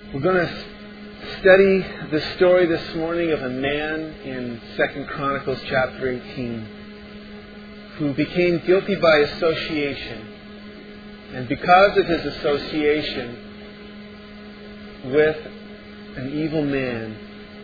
We're going to study the story this morning of a man in 2 Chronicles chapter 18 who became guilty by association. And because of his association with an evil man,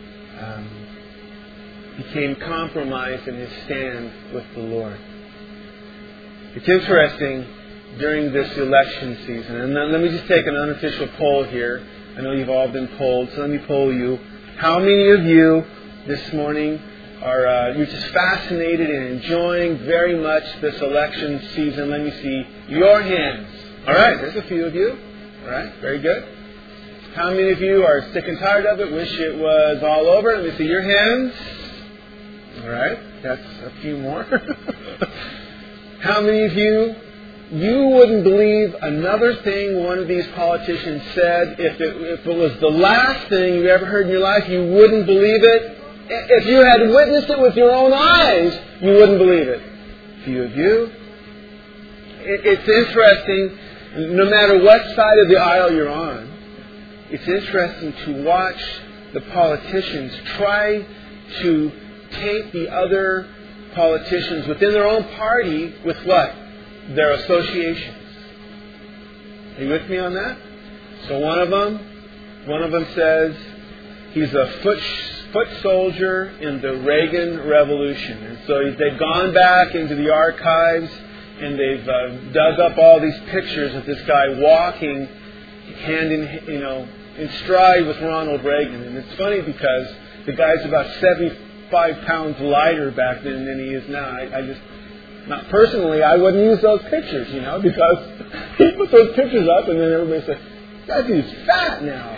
became compromised in his stand with the Lord. It's interesting during this election season, and let me just take an unofficial poll here. I know you've all been polled, so let me poll you. How many of you this morning are you're just fascinated and enjoying very much this election season? Let me see your hands. All right, there's a few of you. All right, very good. How many of you are sick and tired of it? Wish it was all over? Let me see your hands. All right, that's a few more. How many of you wouldn't believe another thing one of these politicians said? If it was the last thing you ever heard in your life, you wouldn't believe it. If you had witnessed it with your own eyes, you wouldn't believe it. A few of you. It's interesting, no matter what side of the aisle you're on, it's interesting to watch the politicians try to take the other politicians within their own party with what? Their associations. Are you with me on that? So one of them says he's a foot soldier in the Reagan Revolution. And so they've gone back into the archives and they've dug up all these pictures of this guy walking hand in stride with Ronald Reagan. And it's funny because the guy's about 75 pounds lighter back then than he is now. I just, not personally, I wouldn't use those pictures, because he put those pictures up and then everybody said, that dude's fat now.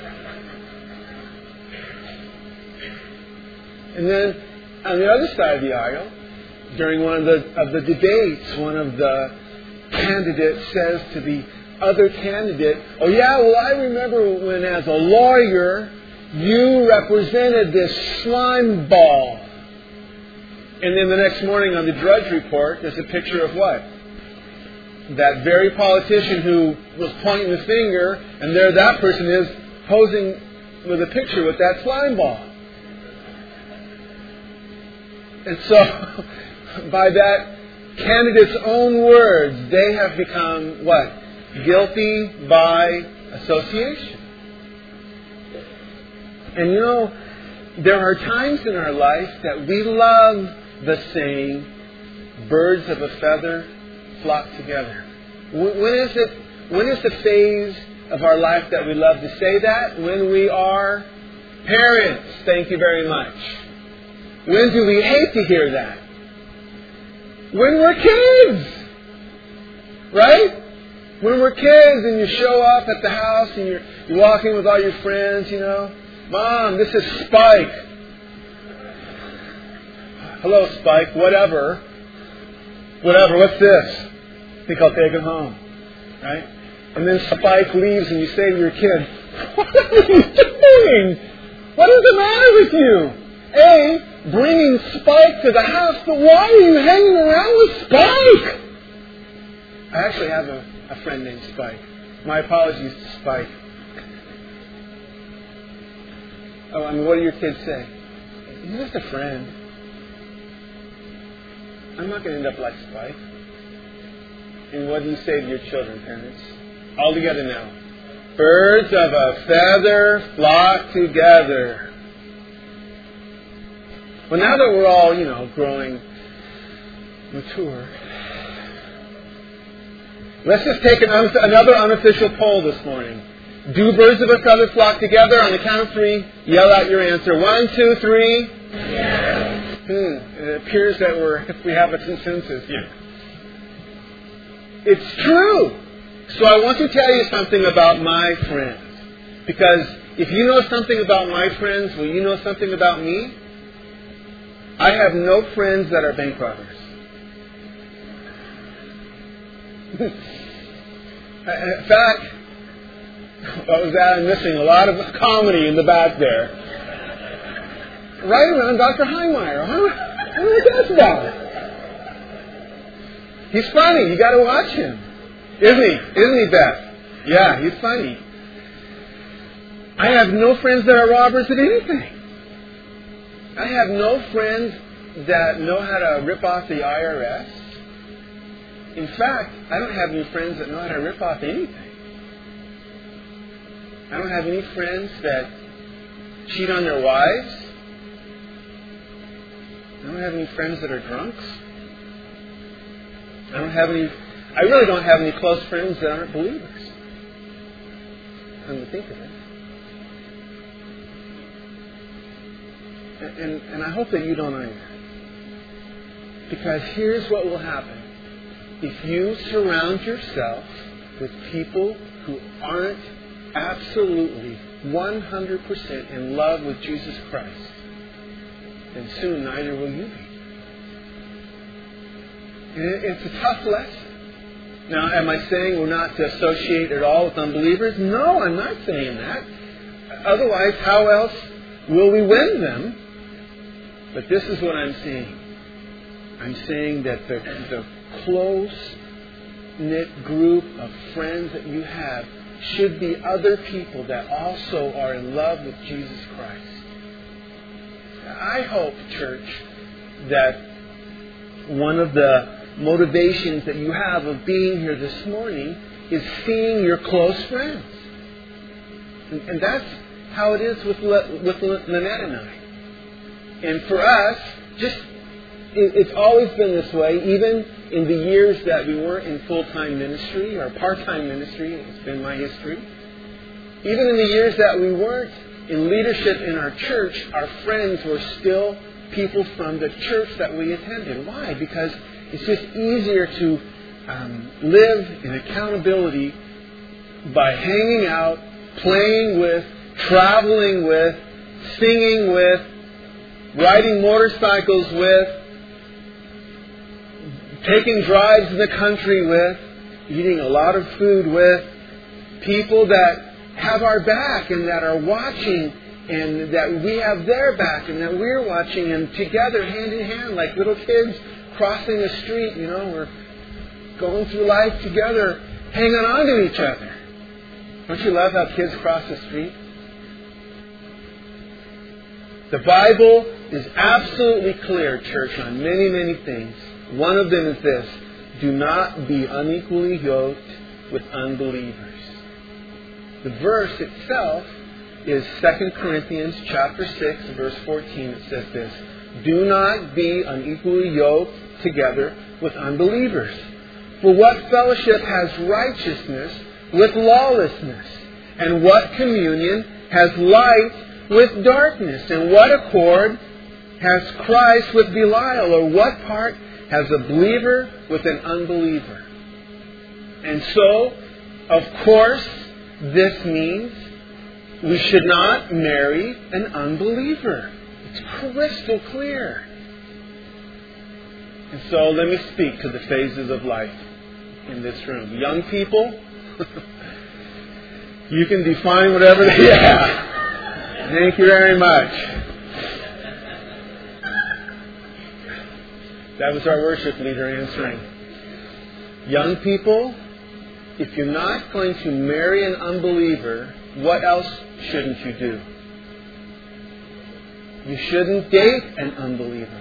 And then on the other side of the aisle, during one of the debates, one of the candidates says to the other candidate, oh yeah, well I remember when as a lawyer you represented this slime ball. And then the next morning on the Drudge Report, there's a picture of what? That very politician who was pointing the finger, and there that person is posing with a picture with that slime ball. And so, by that candidate's own words, they have become what? Guilty by association. And there are times in our life that we love the saying, birds of a feather flock together. When is the phase of our life that we love to say that? When we are parents. Thank you very much. When do we hate to hear that? When we're kids. Right? When we're kids and you show up at the house and you're walking with all your friends, Mom, this is Spike. Hello, Spike. Whatever, what's this? I think I'll take him home. Right? And then Spike leaves and you say to your kid, what are you doing? What is the matter with you? A, bringing Spike to the house, but why are you hanging around with Spike? I actually have a friend named Spike. My apologies to Spike. What do your kids say? He's just a friend. I'm not going to end up like Spike. And what do you say to your children, parents? All together now. Birds of a feather flock together. Well, now that we're all, growing mature, let's just take another unofficial poll this morning. Do birds of a feather flock together? On the count of 3, yell out your answer. 1, 2, 3. Yes. It appears that we have a consensus here. It's true. So I want to tell you something about my friends. Because if you know something about my friends, will you know something about me? I have no friends that are bank robbers. In fact, what was that? I'm missing a lot of comedy in the back there. Right around Dr. Heimeyer. I don't know what that's about. He's funny. You got to watch him. Isn't he? Isn't he, Beth? Yeah, he's funny. I have no friends that are robbers at anything. I have no friends that know how to rip off the IRS. In fact, I don't have any friends that know how to rip off anything. I don't have any friends that cheat on their wives. I don't have any friends that are drunks. I really don't have any close friends that aren't believers. Come to think of it. And I hope that you don't either. Because here's what will happen. If you surround yourself with people who aren't absolutely 100% in love with Jesus Christ, then soon neither will you be. And it's a tough lesson. Now, am I saying we're not to associate at all with unbelievers? No, I'm not saying that. Otherwise, how else will we win them? But this is what I'm saying. I'm saying that the close-knit group of friends that you have should be other people that also are in love with Jesus Christ. I hope, church, that one of the motivations that you have of being here this morning is seeing your close friends. And that's how it is with Lynette and I. And for us, it's always been this way, even in the years that we weren't in full-time ministry or part-time ministry. It's been my history. Even in the years that we weren't in leadership in our church, our friends were still people from the church that we attended. Why? Because it's just easier to live in accountability by hanging out, playing with, traveling with, singing with, riding motorcycles with, taking drives in the country with, eating a lot of food with, people that have our back and that are watching and that we have their back and that we're watching, and together, hand in hand, like little kids crossing the street, we're going through life together, hanging on to each other. Don't you love how kids cross the street? The Bible is absolutely clear, church, on many, many things. One of them is this: do not be unequally yoked with unbelievers. The verse itself is 2 Corinthians chapter 6, verse 14. It says this: do not be unequally yoked together with unbelievers. For what fellowship has righteousness with lawlessness? And what communion has light with darkness? And what accord has Christ with Belial? Or what part has a believer with an unbeliever? And so, of course, this means we should not marry an unbeliever. It's crystal clear. And so let me speak to the phases of life in this room. Young people, you can define whatever they have. Thank you very much. That was our worship leader answering. Young people, if you're not going to marry an unbeliever, what else shouldn't you do? You shouldn't date an unbeliever.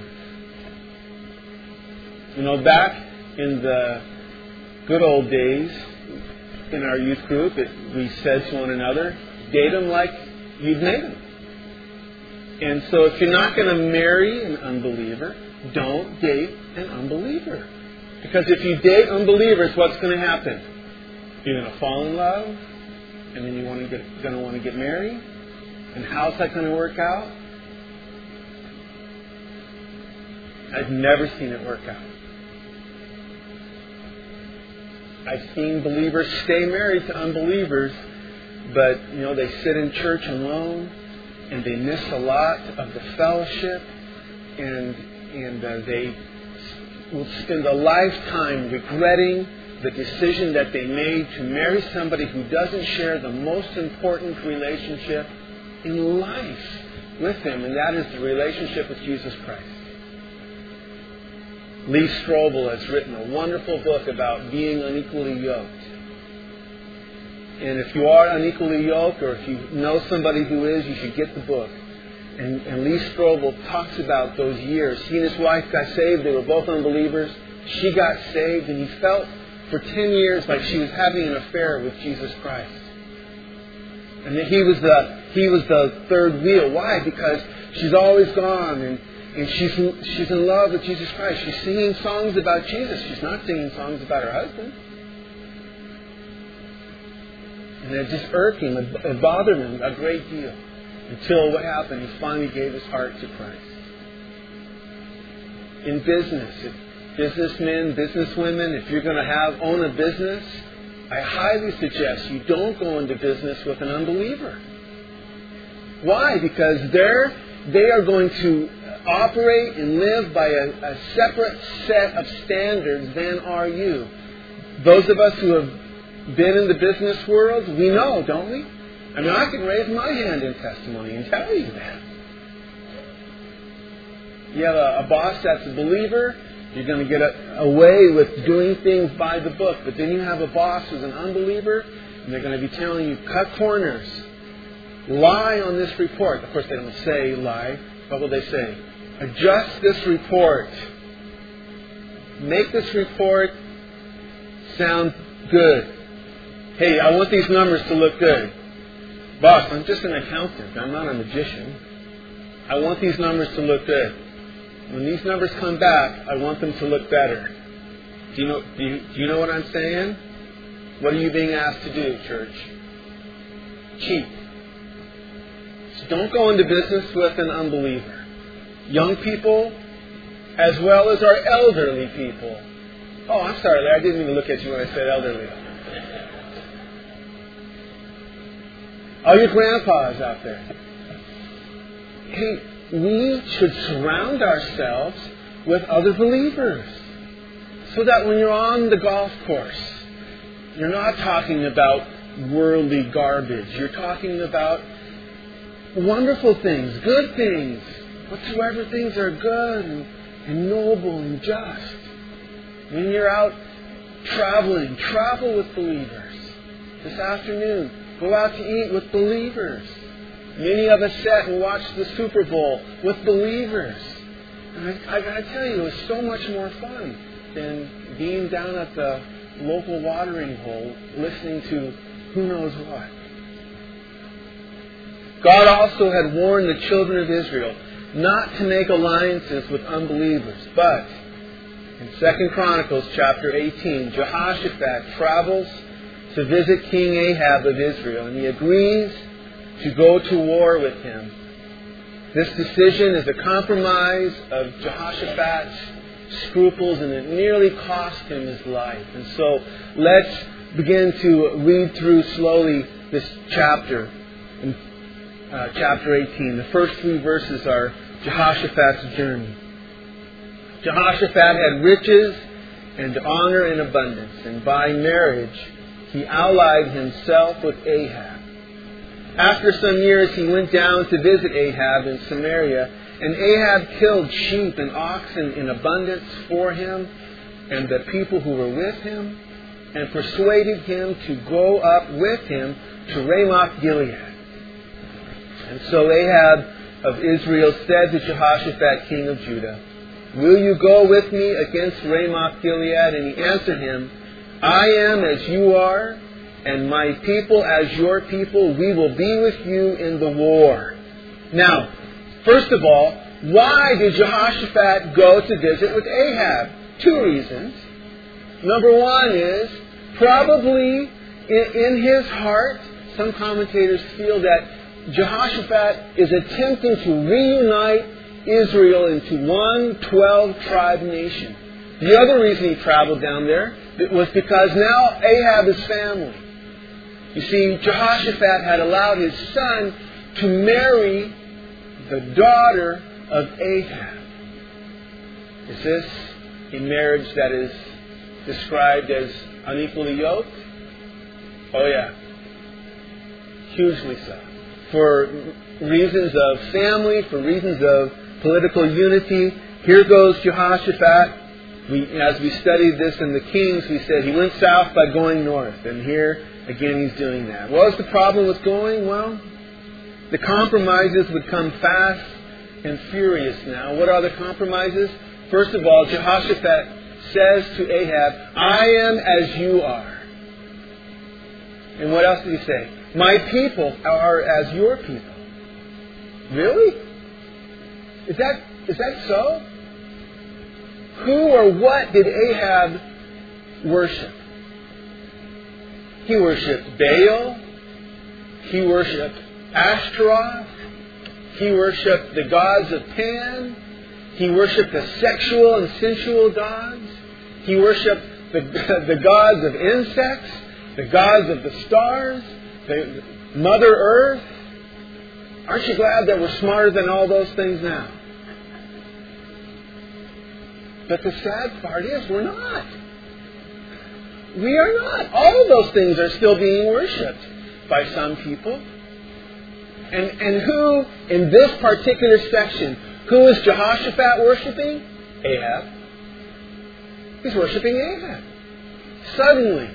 Back in the good old days in our youth group, we said to one another, date them like you'd made them. And so if you're not going to marry an unbeliever, don't date an unbeliever. Because if you date unbelievers, what's going to happen? You're going to fall in love, and then you're going to want to get married. And how's that going to work out? I've never seen it work out. I've seen believers stay married to unbelievers, but they sit in church alone, and they miss a lot of the fellowship, and they will spend a lifetime regretting the decision that they made to marry somebody who doesn't share the most important relationship in life with them, and that is the relationship with Jesus Christ. Lee Strobel has written a wonderful book about being unequally yoked. And if you are unequally yoked, or if you know somebody who is, you should get the book. And Lee Strobel talks about those years. He and his wife got saved. They were both unbelievers. She got saved, and he felt for 10 years like she was having an affair with Jesus Christ. And that he was the third wheel. Why? Because she's always gone, and she's in love with Jesus Christ. She's singing songs about Jesus. She's not singing songs about her husband. And it just irked him. It bothered him a great deal. Until what happened? He finally gave his heart to Christ. In business, businessmen, businesswomen, if you're going to own a business, I highly suggest you don't go into business with an unbeliever. Why? Because they are going to operate and live by a separate set of standards than are you. Those of us who have been in the business world, we know, don't we? I mean, I can raise my hand in testimony and tell you that. You have a boss that's a believer, you're going to get away with doing things by the book. But then you have a boss who's an unbeliever, and they're going to be telling you, cut corners, lie on this report. Of course, they don't say lie. What will they say? Adjust this report. Make this report sound good. Hey, I want these numbers to look good. Boss, I'm just an accountant. I'm not a magician. I want these numbers to look good. When these numbers come back, I want them to look better. Do you know what I'm saying? What are you being asked to do, church? Cheat. So don't go into business with an unbeliever. Young people, as well as our elderly people. Oh, I'm sorry, I didn't even look at you when I said elderly. All your grandpas out there. Hey, we should surround ourselves with other believers. So that when you're on the golf course, you're not talking about worldly garbage. You're talking about wonderful things, good things. Whatsoever things are good and noble and just. When you're out traveling, travel with believers. This afternoon, go out to eat with believers. Many of us sat and watched the Super Bowl with believers. And I got to tell you, it was so much more fun than being down at the local watering hole listening to who knows what. God also had warned the children of Israel not to make alliances with unbelievers. But in 2 Chronicles chapter 18, Jehoshaphat travels to visit King Ahab of Israel, and he agrees to go to war with him. This decision is a compromise of Jehoshaphat's scruples, and it nearly cost him his life. And so let's begin to read through slowly this chapter, in chapter 18. The first 3 verses are Jehoshaphat's journey. Jehoshaphat had riches and honor in abundance, and by marriage he allied himself with Ahab. After some years, he went down to visit Ahab in Samaria, and Ahab killed sheep and oxen in abundance for him and the people who were with him, and persuaded him to go up with him to Ramoth Gilead. And so Ahab of Israel said to Jehoshaphat, king of Judah, "Will you go with me against Ramoth Gilead?" And he answered him, "I am as you are, and my people as your people. We will be with you in the war." Now, first of all, why did Jehoshaphat go to visit with Ahab? 2 reasons. Number 1 is, probably in his heart, some commentators feel that Jehoshaphat is attempting to reunite Israel into one 12-tribe nation. The other reason he traveled down there was because now Ahab is family. You see, Jehoshaphat had allowed his son to marry the daughter of Ahab. Is this a marriage that is described as unequally yoked? Oh yeah. Hugely so. For reasons of family, for reasons of political unity, here goes Jehoshaphat. As we studied this in the Kings, we said he went south by going north. And here again, he's doing that. What was the problem with going? Well, the compromises would come fast and furious now. What are the compromises? First of all, Jehoshaphat says to Ahab, I am as you are. And what else did he say? My people are as your people. Really? Is that so? Who or what did Ahab worship? He worshipped Baal. He worshipped Ashtaroth. He worshipped the gods of Pan. He worshipped the sexual and sensual gods. He worshipped the gods of insects, the gods of the stars, the Mother Earth. Aren't you glad that we're smarter than all those things now? But the sad part is we're not. We are not. All of those things are still being worshipped by some people. And who, in this particular section, who is Jehoshaphat worshiping? Ahab. He's worshiping Ahab. Suddenly,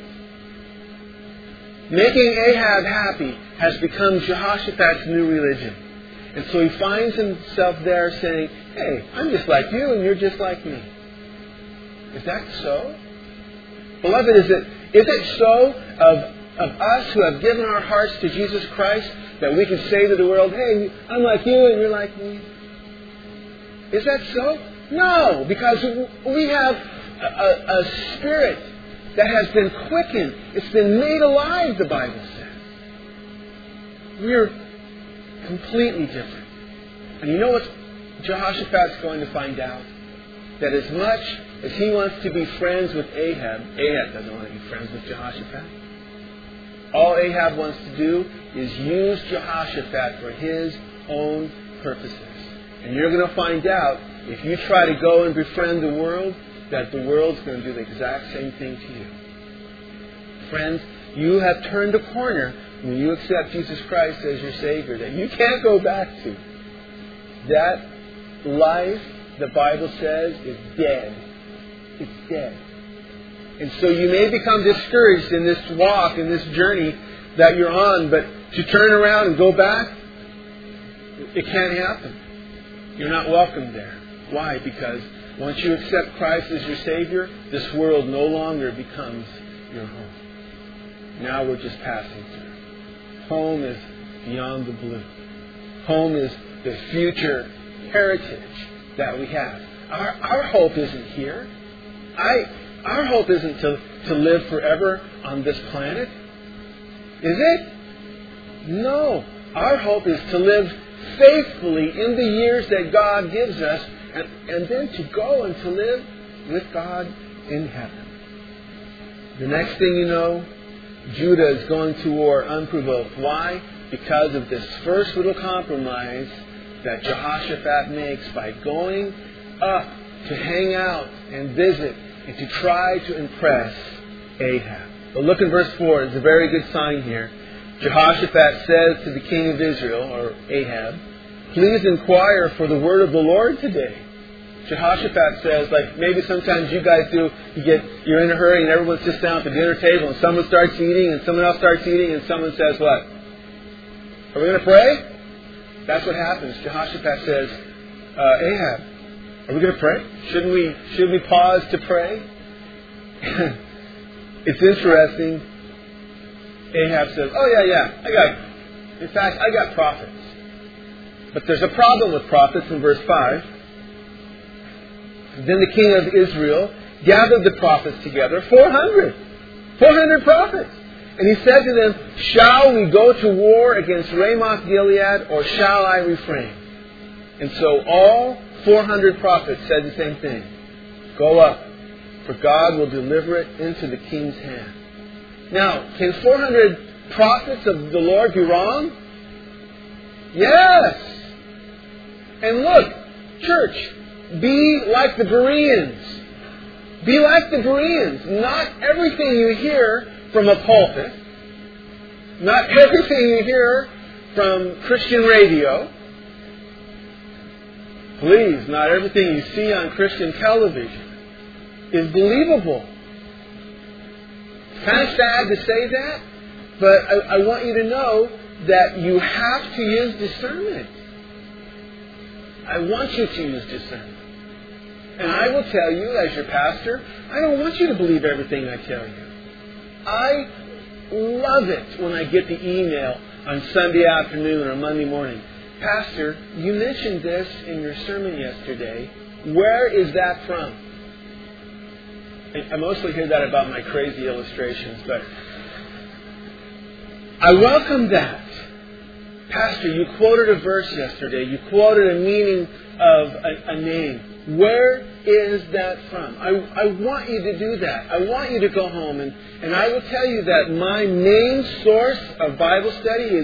making Ahab happy has become Jehoshaphat's new religion. And so he finds himself there saying, hey, I'm just like you and you're just like me. Is that so? Beloved, is it so of us who have given our hearts to Jesus Christ that we can say to the world, hey, I'm like you and you're like me? Is that so? No, because we have a spirit that has been quickened. It's been made alive, the Bible says. We're completely different. And you know what Jehoshaphat's going to find out? That as much as he wants to be friends with Ahab, Ahab doesn't want to be friends with Jehoshaphat. All Ahab wants to do is use Jehoshaphat for his own purposes. And you're going to find out, if you try to go and befriend the world, that the world's going to do the exact same thing to you. Friends, you have turned a corner when you accept Jesus Christ as your Savior that you can't go back to. That life, the Bible says, is dead. It's dead. And so you may become discouraged in this walk, in this journey that you're on, but to turn around and go back, it can't happen. You're not welcome there. Why? Because once you accept Christ as your Savior, this world no longer becomes your home. Now we're just passing through. Home is beyond the blue. Home is the future heritage that we have. Our hope isn't here. Our hope isn't to live forever on this planet. Is it? No. Our hope is to live faithfully in the years that God gives us, and then to go and to live with God in heaven. The next thing you know, Judah is going to war unprovoked. Why? Because of this first little compromise that Jehoshaphat makes by going up to hang out and visit and to try to impress Ahab. But look in verse 4. It's a very good sign here. Jehoshaphat says to the king of Israel, or Ahab, please inquire for the word of the Lord today. Jehoshaphat says, like maybe sometimes you guys do, you're in a hurry and everyone sits down at the dinner table and someone starts eating and someone else starts eating and someone says what? Are we going to pray? That's what happens. Jehoshaphat says, Ahab, are we going to pray? Shouldn't we pause to pray? It's interesting. Ahab says, oh yeah, I got prophets. But there's a problem with prophets in verse 5. Then the king of Israel gathered the prophets together, 400 prophets. And he said to them, shall we go to war against Ramoth Gilead, or shall I refrain? And so all 400 prophets said the same thing. Go up, for God will deliver it into the king's hand. Now, can 400 prophets of the Lord be wrong? Yes! And look, church, be like the Bereans. Be like the Bereans. Not everything you hear from a pulpit, not everything you hear from Christian radio, please, not everything you see on Christian television is believable. It's kind of sad to say that, But I want you to know that you have to use discernment. I want you to use discernment. And I will tell you, as your pastor, I don't want you to believe everything I tell you. I love it when I get the email on Sunday afternoon or Monday morning. Pastor, you mentioned this in your sermon yesterday. Where is that from? I mostly hear that about my crazy illustrations, but I welcome that. Pastor, you quoted a verse yesterday. You quoted a meaning of a name. Where is that from? I want you to do that. I want you to go home and I will tell you that my main source of Bible study is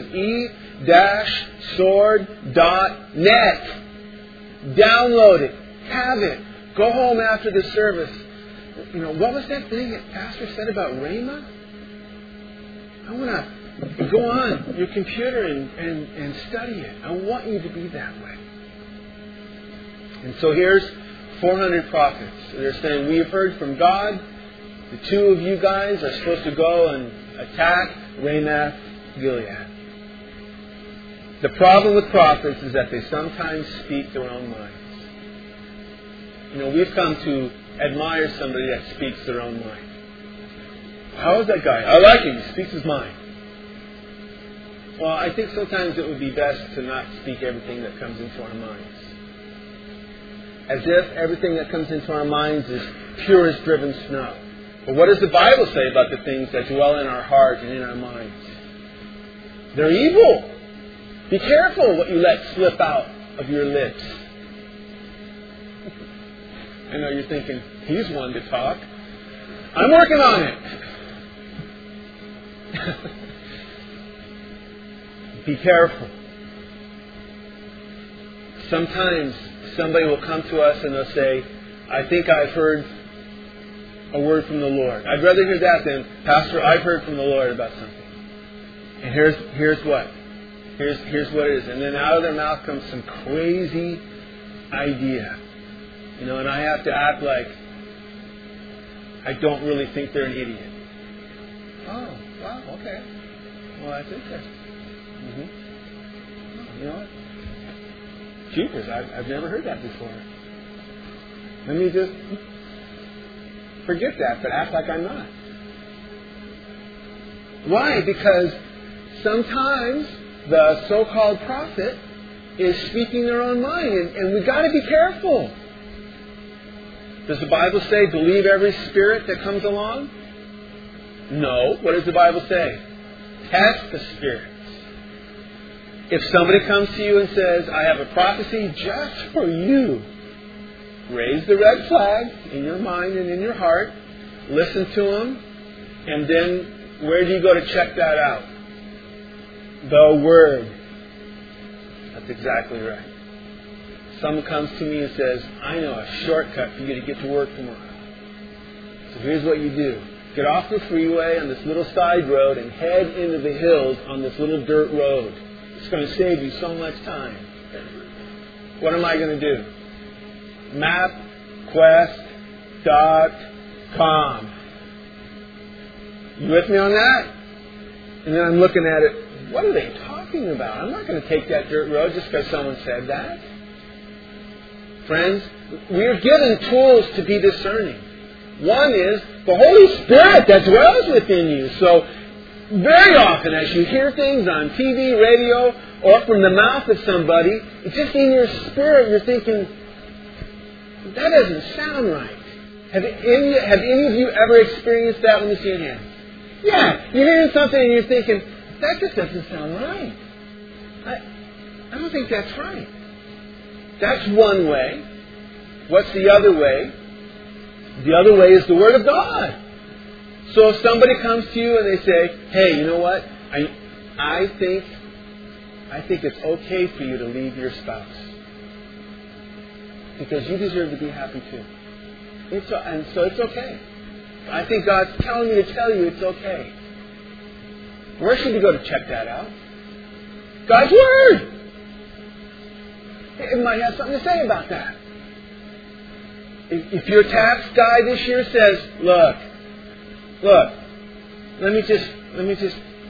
e-sword.net. Download it. Have it. Go home after the service. What was that thing that Pastor said about Rhema? I want to go on your computer and study it. I want you to be that way. And so here's 400 prophets. They're saying, we have heard from God. The two of you guys are supposed to go and attack Ramoth Gilead. The problem with prophets is that they sometimes speak their own minds. We've come to admire somebody that speaks their own mind. How is that guy? I like him. He speaks his mind. Well, I think sometimes it would be best to not speak everything that comes into our minds. As if everything that comes into our minds is pure as driven snow. But what does the Bible say about the things that dwell in our heart and in our minds? They're evil. Be careful what you let slip out of your lips. I know you're thinking, he's one to talk. I'm working on it. Be careful. Sometimes somebody will come to us and they'll say, I think I've heard a word from the Lord. I'd rather hear that than, Pastor, I've heard from the Lord about something. And here's what. Here's what it is. And then out of their mouth comes some crazy idea. And I have to act like I don't really think they're an idiot. Oh, wow, okay. Well, that's interesting. Mm-hmm. You know what? Jeepers, I've never heard that before. Let me just forget that, but act like I'm not. Why? Because sometimes the so-called prophet is speaking their own mind, and we've got to be careful. Does the Bible say believe every spirit that comes along? No. What does the Bible say? Test the spirits. If somebody comes to you and says, I have a prophecy just for you, raise the red flag in your mind and in your heart, listen to them, and then where do you go to check that out? The Word. That's exactly right. Someone comes to me and says, I know a shortcut for you to get to work tomorrow. So here's what you do. Get off the freeway on this little side road and head into the hills on this little dirt road. It's going to save you so much time. What am I going to do? MapQuest.com. You with me on that? And then I'm looking at it. What are they talking about? I'm not going to take that dirt road just because someone said that. Friends, we are given tools to be discerning. One is the Holy Spirit that dwells within you. So very often as you hear things on TV, radio, or from the mouth of somebody, just in your spirit you're thinking, that doesn't sound right. Have any of you ever experienced that when you see your hand? Yeah, you're hearing something and you're thinking, that just doesn't sound right. I don't think that's right. That's one way. What's the other way? The other way is the Word of God. So if somebody comes to you and they say, hey, you know what? I think it's okay for you to leave your spouse. Because you deserve to be happy too. And so it's okay. I think God's telling me to tell you it's okay. Where should we go to check that out? God's Word. It might have something to say about that. If your tax guy this year says, look, let me just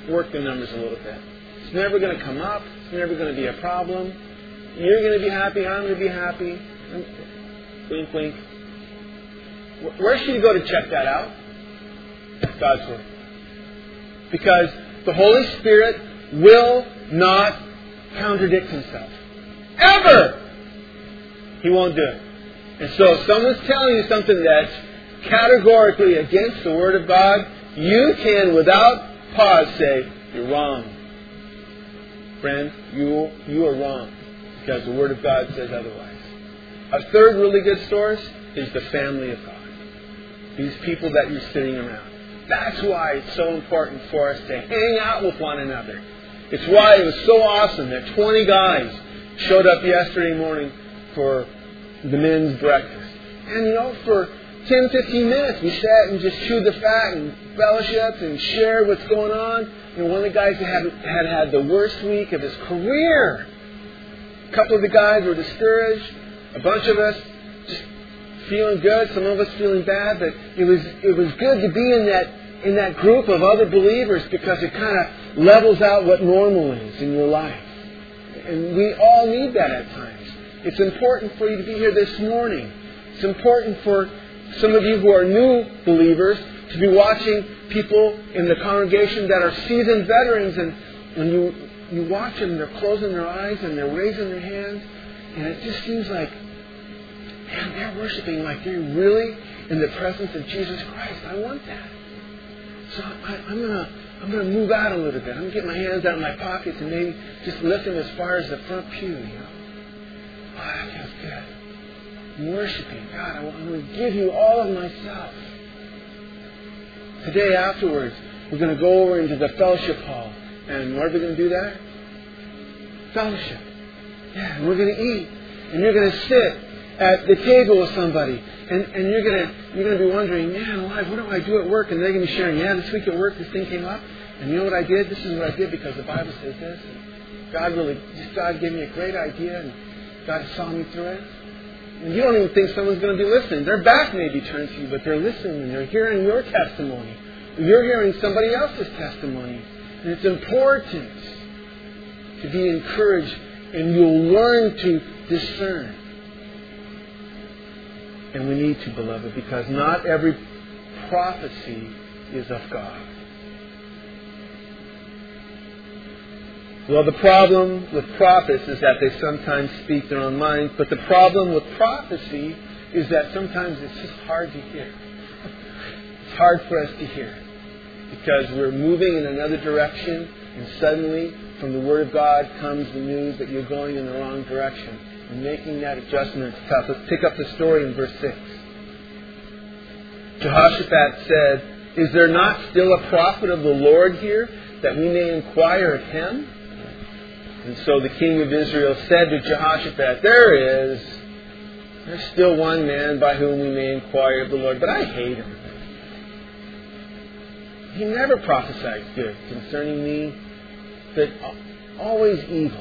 work the numbers a little bit. It's never going to come up. It's never going to be a problem. You're going to be happy. I'm going to be happy. Wink, wink. Where should you go to check that out? God's Word. Because the Holy Spirit will not contradict Himself. Ever! He won't do it. And so if someone's telling you something that's categorically against the Word of God, you can, without pause, say, you're wrong. Friend, you are wrong. Because the Word of God says otherwise. A third really good source is the family of God. These people that you're sitting around. That's why it's so important for us to hang out with one another. It's why it was so awesome that 20 guys showed up yesterday morning for the men's breakfast. And for 10, 15 minutes we sat and just chewed the fat and fellowshiped and shared what's going on. One of the guys had the worst week of his career. A couple of the guys were discouraged. A bunch of us just feeling good. Some of us feeling bad. But it was good to be in that group of other believers because it kind of levels out what normal is in your life. And we all need that at times. It's important for you to be here this morning. It's important for some of you who are new believers to be watching people in the congregation that are seasoned veterans, and when you watch them, they're closing their eyes and they're raising their hands, and it just seems like, man, they're worshiping like they're really in the presence of Jesus Christ. I want that. So I'm gonna move out a little bit. I'm gonna get my hands out of my pockets and maybe just lift them as far as the front pew. Oh, that feels good. I'm worshiping God. I'm going to give you all of myself. Today afterwards, we're going to go over into the fellowship hall. And what are we going to do there? Fellowship. Yeah, and we're going to eat. And you're going to sit at the table with somebody. And you're going to be wondering, man alive, what do I do at work? And they're going to be sharing, yeah, this week at work this thing came up. And you know what I did? This is what I did because the Bible says this. And God gave me a great idea. And God saw me through it. And you don't even think someone's going to be listening. Their back may be turned to you, but they're listening and they're hearing your testimony. You're hearing somebody else's testimony. And it's important to be encouraged, and you'll learn to discern. And we need to, beloved, because not every prophecy is of God. Well, the problem with prophets is that they sometimes speak their own minds, but the problem with prophecy is that sometimes it's just hard to hear. It's hard for us to hear because we're moving in another direction, and suddenly from the Word of God comes the news that you're going in the wrong direction. And making that adjustment is tough. Let's pick up the story in verse 6. Jehoshaphat said, "Is there not still a prophet of the Lord here, that we may inquire of him?" And so the king of Israel said to Jehoshaphat, There's still one man by whom we may inquire of the Lord, but I hate him. He never prophesies good concerning me, but always evil.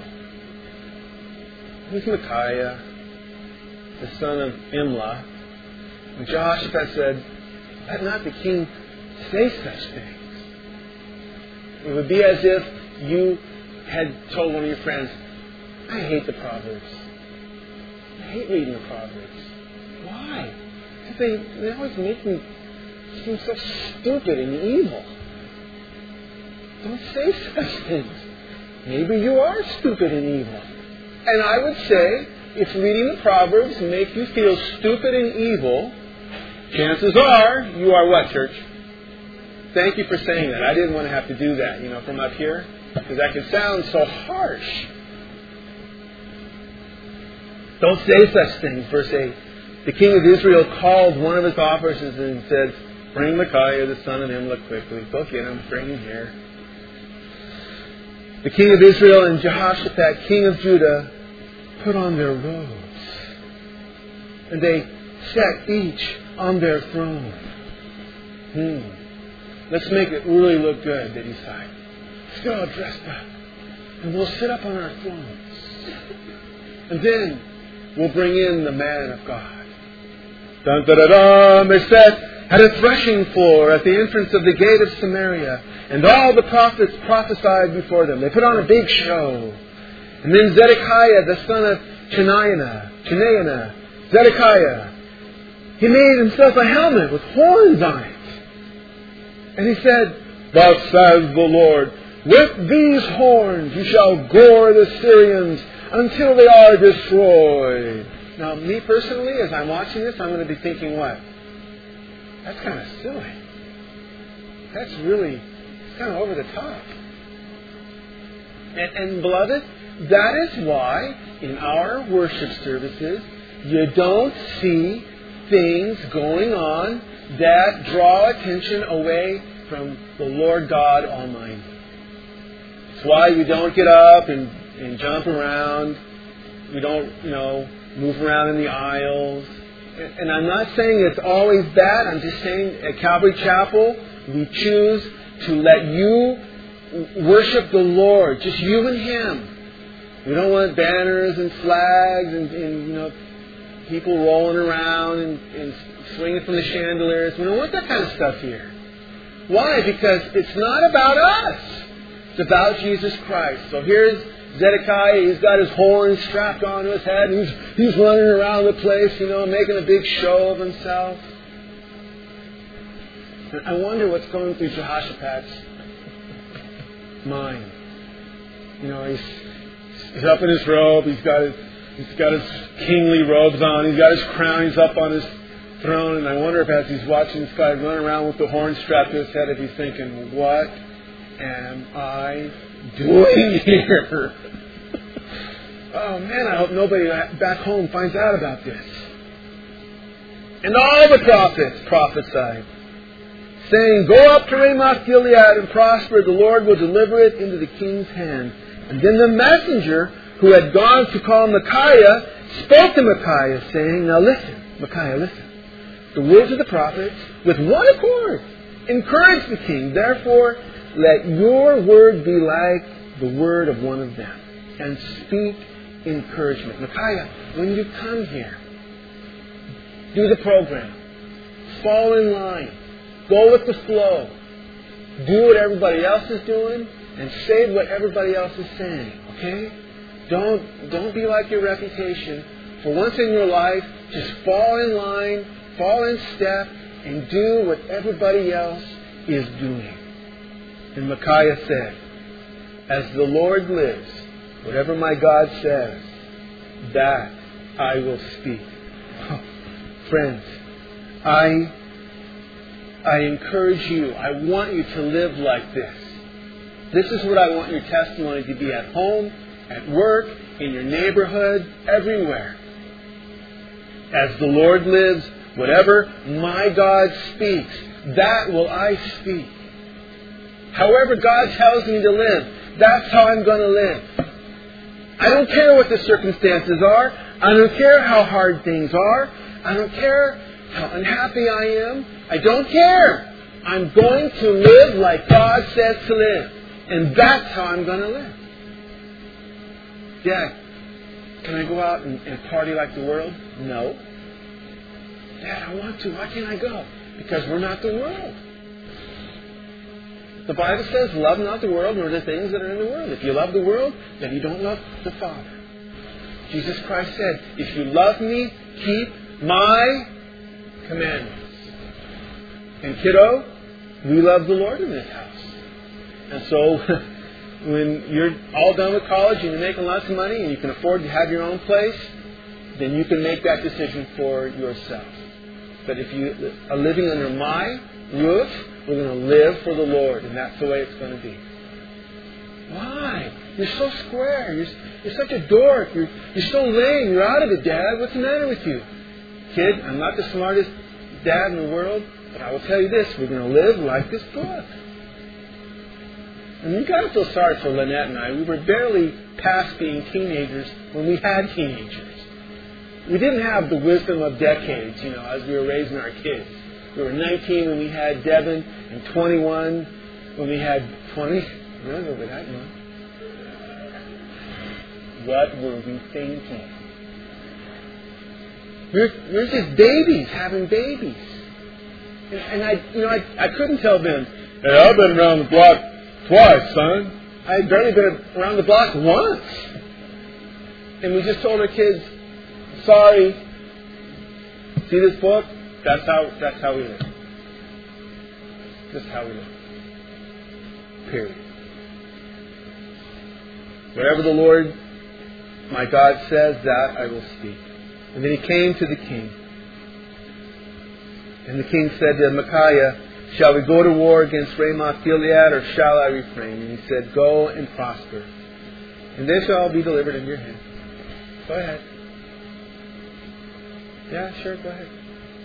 He's Micaiah, the son of Imlah. And Jehoshaphat said, "Let not the king say such things." It would be as if you had told one of your friends, "I hate the Proverbs. I hate reading the Proverbs." Why? Because they always make me seem so stupid and evil. Don't say such things. Maybe you are stupid and evil. And I would say, if reading the Proverbs make you feel stupid and evil, chances are you are what, church? Thank you for saying that. I didn't want to have to do that, from up here, because that could sound so harsh. Don't say such things. Verse 8. The king of Israel called one of his officers and said, "Bring Micaiah, the son of Imlah, quickly. Go get him. Bring him here." The king of Israel and Jehoshaphat, king of Judah, put on their robes. And they sat each on their throne. Let's make it really look good, they decide. Let's get all dressed up. And we'll sit up on our thrones. And then we'll bring in the man of God. Dun, da, da, da. They sat had a threshing floor at the entrance of the gate of Samaria, and all the prophets prophesied before them. They put on a big show. And then Zedekiah, the son of Chenaanah, Zedekiah, he made himself a helmet with horns on it. And he said, "Thus says the Lord, with these horns you shall gore the Syrians until they are destroyed." Now, me personally, as I'm watching this, I'm going to be thinking what? That's kind of silly. That's really, it's kind of over the top. And beloved, that is why in our worship services, you don't see things going on that draw attention away from the Lord God Almighty. It's why we don't get up and jump around. We don't, move around in the aisles. And I'm not saying it's always bad. I'm just saying at Calvary Chapel, we choose to let you worship the Lord. Just you and Him. We don't want banners and flags and people rolling around and swinging from the chandeliers. We don't want that kind of stuff here. Why? Because it's not about us. It's about Jesus Christ. So here's Zedekiah. He's got his horns strapped onto his head. And he's running around the place, making a big show of himself. And I wonder what's going through Jehoshaphat's mind. He's up in his robe. He's got his kingly robes on. He's got his crown. He's up on his throne. And I wonder if as he's watching this guy run around with the horn strapped to his head, if he's thinking, what am I doing here? Oh man, I hope nobody back home finds out about this. And all the prophets prophesied, saying, "Go up to Ramoth Gilead and prosper. The Lord will deliver it into the king's hand." And then the messenger who had gone to call Micaiah spoke to Micaiah, saying, "Now listen, Micaiah, listen. The words of the prophets, with one accord, encourage the king. Therefore, let your word be like the word of one of them, and speak encouragement." Micaiah, when you come here, do the program. Fall in line. Go with the flow. Do what everybody else is doing, and say what everybody else is saying. Okay? Don't be like your reputation. For once in your life, just fall in line, fall in step, and do what everybody else is doing. And Micaiah said, "As the Lord lives, whatever my God says, that I will speak." Oh, friends, I encourage you. I want you to live like this. This is what I want your testimony to be at home, at work, in your neighborhood, everywhere. As the Lord lives, whatever my God speaks, that will I speak. However God tells me to live, that's how I'm going to live. I don't care what the circumstances are. I don't care how hard things are. I don't care how unhappy I am. I don't care. I'm going to live like God says to live. And that's how I'm going to live. Dad, can I go out and party like the world? No. Dad, I want to. Why can't I go? Because we're not the world. The Bible says, "Love not the world, nor the things that are in the world." If you love the world, then you don't love the Father. Jesus Christ said, "If you love me, keep my commandments." And kiddo, we love the Lord in this house. And so, when you're all done with college and you're making lots of money and you can afford to have your own place, then you can make that decision for yourself. But if you are living under my roof, we're going to live for the Lord, and that's the way it's going to be. Why? You're so square. You're such a dork. You're so lame. You're out of it, Dad. What's the matter with you? Kid, I'm not the smartest dad in the world, but I will tell you this. We're going to live like this book. And you've got to feel sorry for Lynette and I. We were barely past being teenagers when we had teenagers. We didn't have the wisdom of decades, as we were raising our kids. We were 19 when we had Devin, and 21 when we had 20. Remember that, What were we thinking? We're just babies having babies. And I couldn't tell Ben, hey, I've been around the block twice, son. I had barely been around the block once. And we just told our kids, sorry, see this book? That's how we live. Just how we live. Period. Whatever the Lord my God says, that I will speak. And then he came to the king. And the king said to Micaiah, shall we go to war against Ramoth Gilead, or shall I refrain? And he said, go and prosper, and they shall be delivered in your hand. Go ahead. Yeah, sure, go ahead.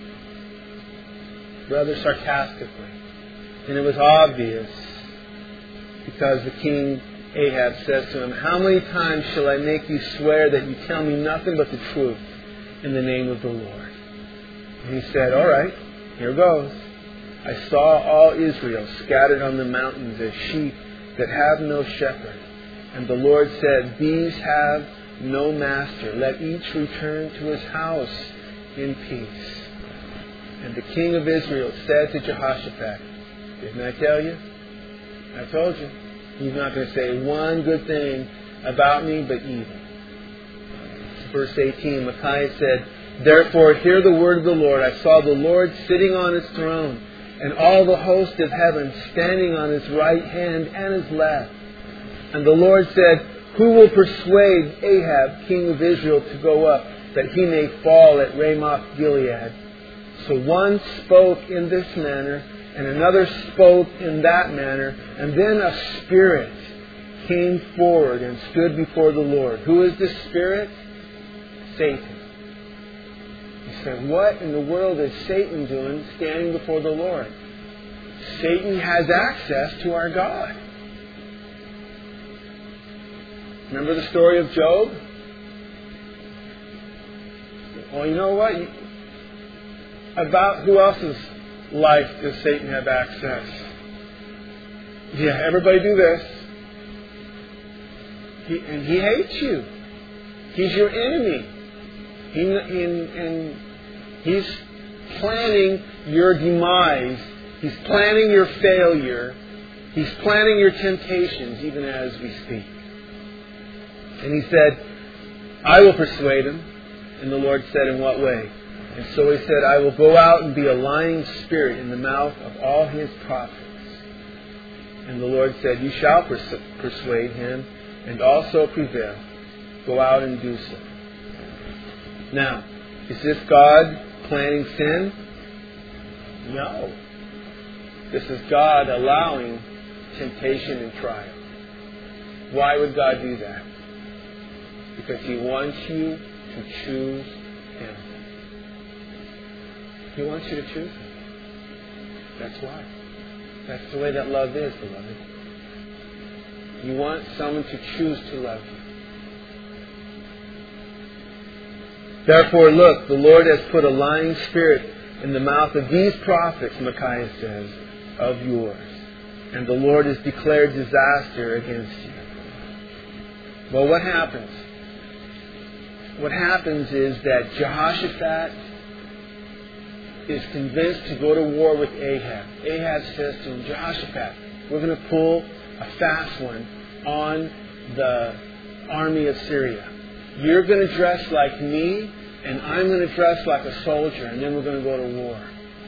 Rather sarcastically. And it was obvious, because the king Ahab says to him, how many times shall I make you swear that you tell me nothing but the truth in the name of the Lord? And he said, all right, here goes. I saw all Israel scattered on the mountains as sheep that have no shepherd. And the Lord said, these have no master. Let each return to his house in peace. And the king of Israel said to Jehoshaphat, didn't I tell you? I told you. He's not going to say one good thing about me, but evil. Verse 18, Micaiah said, therefore hear the word of the Lord. I saw the Lord sitting on his throne, and all the host of heaven standing on his right hand and his left. And the Lord said, who will persuade Ahab, king of Israel, to go up, that he may fall at Ramoth Gilead? So one spoke in this manner, and another spoke in that manner, and then a spirit came forward and stood before the Lord. Who is this spirit? Satan. He said, what in the world is Satan doing standing before the Lord? Satan has access to our God. Remember the story of Job? Well, you know what? About who else's life does Satan have access? Yeah, everybody do this. He hates you. He's your enemy. And he's planning your demise. He's planning your failure. He's planning your temptations even as we speak. And he said, I will persuade him. And the Lord said, in what way? And so he said, I will go out and be a lying spirit in the mouth of all his prophets. And the Lord said, you shall persuade him and also prevail. Go out and do so. Now, is this God planning sin? No. This is God allowing temptation and trial. Why would God do that? Because he wants you to choose him. He wants you to choose him. That's why. That's the way that love is, beloved. You want someone to choose to love you. Therefore, look, the Lord has put a lying spirit in the mouth of these prophets, Micaiah says, of yours. And the Lord has declared disaster against you. Well, what happens? What happens is that Jehoshaphat is convinced to go to war with Ahab. Ahab says to him, Jehoshaphat, we're going to pull a fast one on the army of Syria. You're going to dress like me, and I'm going to dress like a soldier, and then we're going to go to war.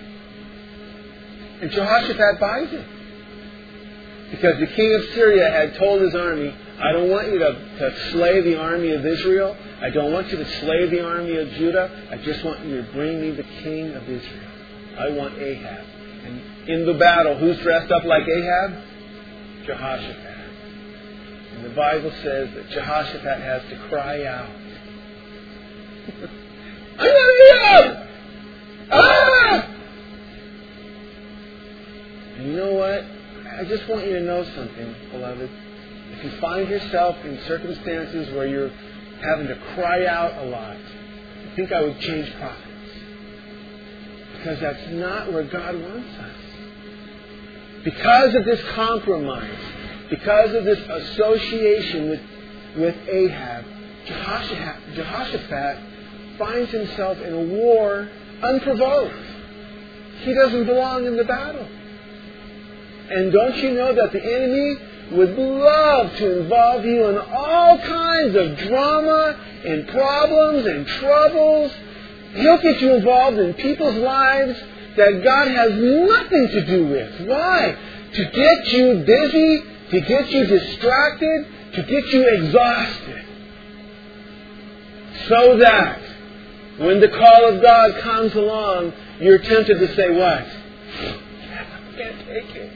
And Jehoshaphat buys it. Because the king of Syria had told his army, I don't want you to slay the army of Israel. I don't want you to slay the army of Judah. I just want you to bring me the king of Israel. I want Ahab. And in the battle, who's dressed up like Ahab? Jehoshaphat. And the Bible says that Jehoshaphat has to cry out. I'm Ahab! Ah! And you know what? I just want you to know something, beloved. If you find yourself in circumstances where you're having to cry out a lot, I think I would change prophets. Because that's not where God wants us. Because of this compromise, because of this association with Ahab, Jehoshaphat finds himself in a war unprovoked. he doesn't belong in the battle. And don't you know that the enemy would love to involve you in all kinds of drama and problems and troubles? He'll get you involved in people's lives that God has nothing to do with. Why? To get you busy, to get you distracted, to get you exhausted. So that when the call of God comes along, you're tempted to say what? I can't take it.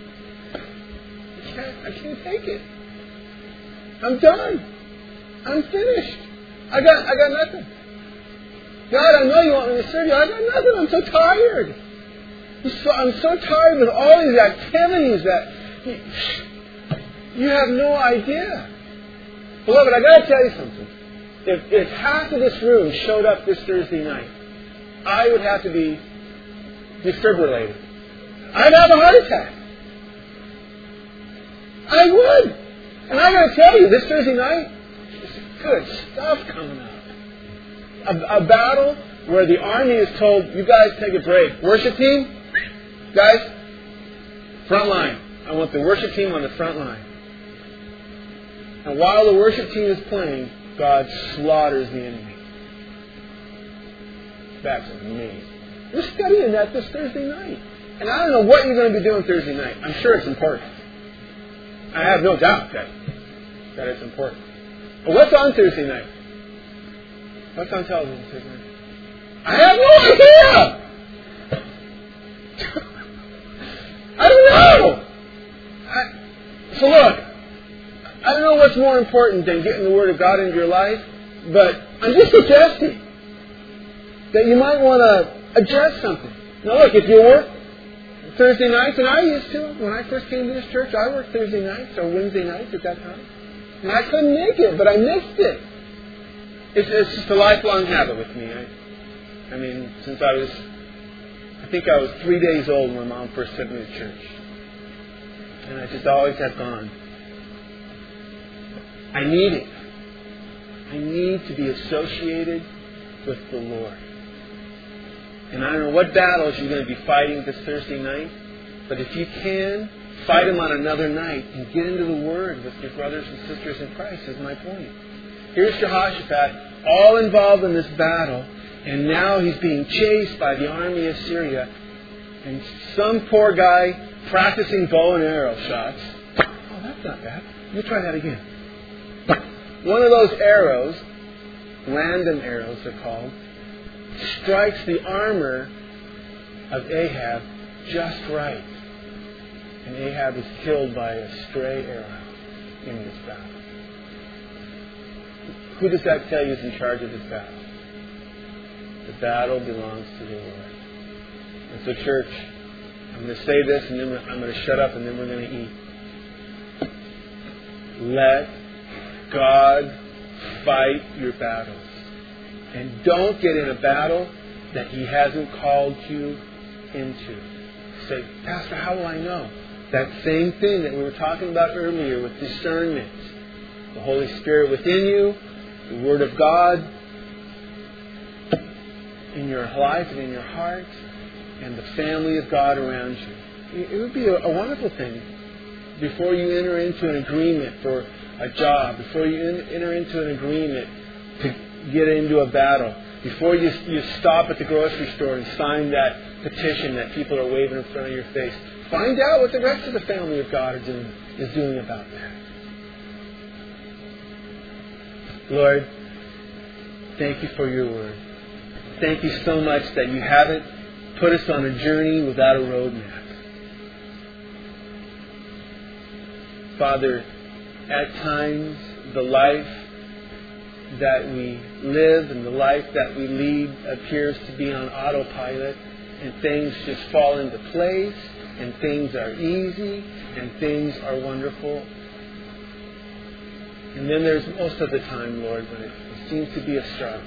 I can't take it. I'm done. I'm finished. I got nothing. God, I know you want me to serve you. I got nothing. I'm so tired. I'm so tired with all these activities that you have no idea. Beloved, I got to tell you something. If half of this room showed up this Thursday night, I would have to be defibrillated. I'd have a heart attack. I would. And I got to tell you, this Thursday night, there's good stuff coming up. A battle where the army is told, you guys take a break. Worship team, guys, front line. I want the worship team on the front line. And while the worship team is playing, God slaughters the enemy. That's amazing. We're studying that this Thursday night. And I don't know what you're going to be doing Thursday night. I'm sure it's important. I have no doubt that it's important. But what's on Thursday night? What's on television Thursday night? I have no idea! I don't know! So look, I don't know what's more important than getting the Word of God into your life, but I'm just suggesting that you might want to address something. Now look, if you work Thursday nights, and I used to, when I first came to this church, I worked Thursday nights or Wednesday nights at that time. And I couldn't make it, but I missed it. It's just a lifelong habit with me. I mean, since I think I was 3 days old when my mom first took me to church. And I just always have gone. I need it. I need to be associated with the Lord. And I don't know what battles you're going to be fighting this Thursday night, but if you can, fight them on another night and get into the Word with your brothers and sisters in Christ is my point. Here's Jehoshaphat, all involved in this battle, and now he's being chased by the army of Syria, and some poor guy practicing bow and arrow shots. Oh, that's not bad. Let me try that again. One of those arrows, random arrows they're called, strikes the armor of Ahab just right. And Ahab is killed by a stray arrow in this battle. Who does that tell you is in charge of this battle? The battle belongs to the Lord. And so, church, I'm going to say this and then I'm going to shut up and then we're going to eat. Let God fight your battles. And don't get in a battle that He hasn't called you into. Say, Pastor, how will I know? That same thing that we were talking about earlier with discernment. The Holy Spirit within you, the Word of God in your life and in your heart, and the family of God around you. It would be a wonderful thing before you enter into an agreement for a job, before you enter into an agreement to get into a battle, before you stop at the grocery store and sign that petition that people are waving in front of your face. Find out what the rest of the family of God is doing about that. Lord, thank you for your word. Thank you so much that you haven't put us on a journey without a roadmap. Father, at times the life that we live and the life that we lead appears to be on autopilot, and things just fall into place, and things are easy, and things are wonderful. And then there's most of the time, Lord, when it seems to be a struggle.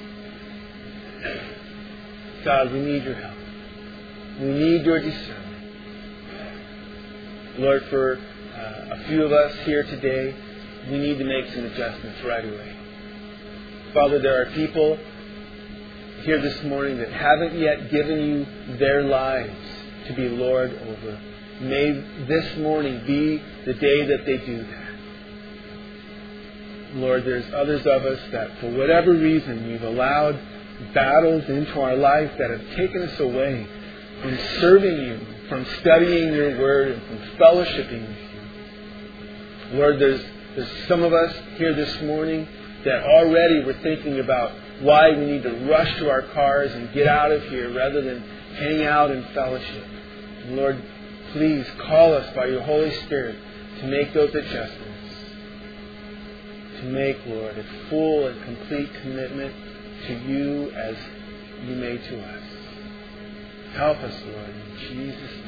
God, we need your help. We need your discernment. Lord, for a few of us here today, we need to make some adjustments right away. Father, there are people here this morning that haven't yet given you their lives to be Lord over. May this morning be the day that they do that. Lord, there's others of us that for whatever reason we've allowed battles into our life that have taken us away from serving you, from studying your word, and from fellowshipping with you. Lord, there's some of us here this morning that already we're thinking about why we need to rush to our cars and get out of here rather than hang out in fellowship. And Lord, please call us by your Holy Spirit to make those adjustments. To make, Lord, a full and complete commitment to you as you made to us. Help us, Lord, in Jesus' name.